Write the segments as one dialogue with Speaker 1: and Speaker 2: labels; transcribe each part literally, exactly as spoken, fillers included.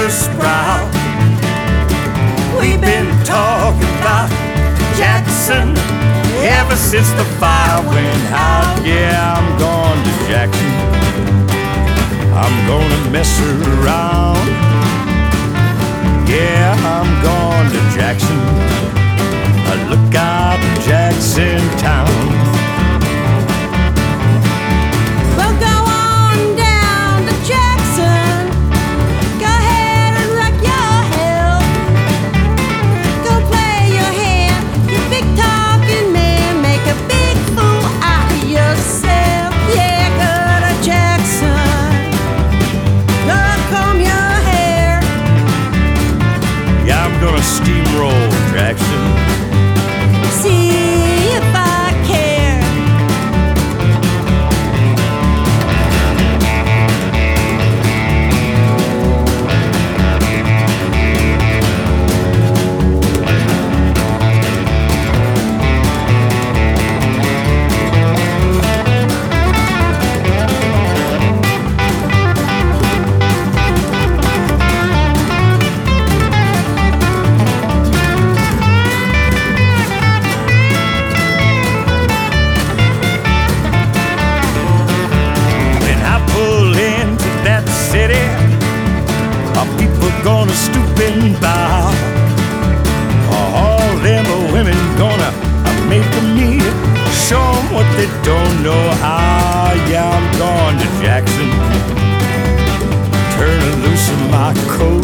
Speaker 1: sprout. We've been talking about Jackson ever since the fire went out. Yeah, I'm going to Jackson. I'm gonna mess around. Yeah, I'm going to Jackson. Look out, Jackson Town. Steamroll Jackson.
Speaker 2: See if I care.
Speaker 1: Gonna stoop and bow. All them women gonna make me show them what they don't know how. Yeah, I'm going to Jackson. Turn loose in my coat.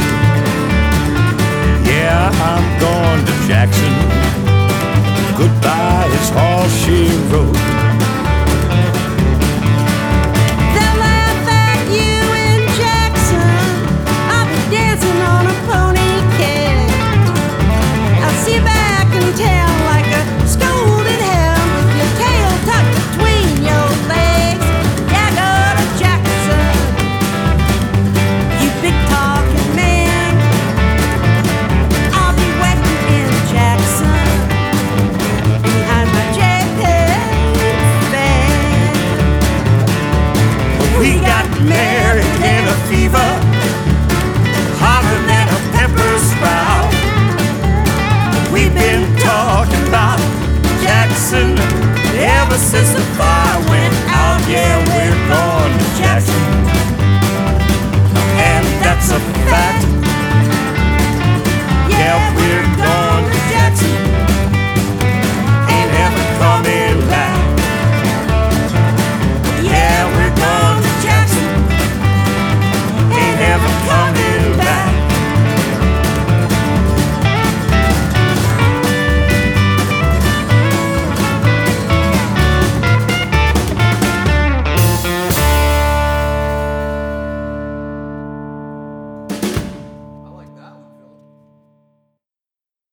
Speaker 1: Yeah, I'm going to Jackson. Goodbye is all she wrote.